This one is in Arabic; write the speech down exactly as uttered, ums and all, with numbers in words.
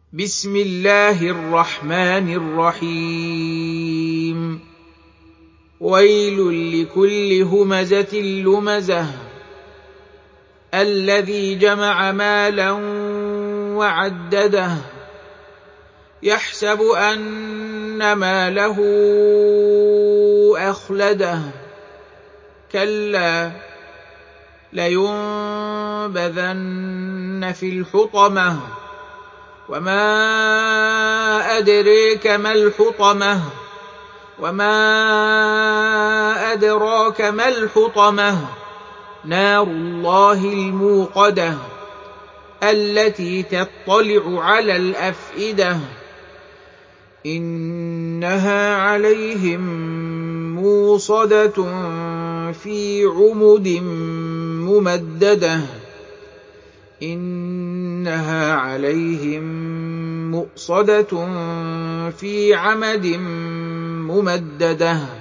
بسم الله الرحمن الرحيم ويل لكل همزة لمزة الذي جمع مالا وعدده يحسب أن ماله أخلده كلا لينبذن في الحطمة وما أدريك ما الحطمة وما أدراك ما الحطمة نار الله الموقدة التي تطلع على الأفئدة إنها عليهم موصدة في عمد ممددة إنها عليهم مؤصدة في عمد ممددة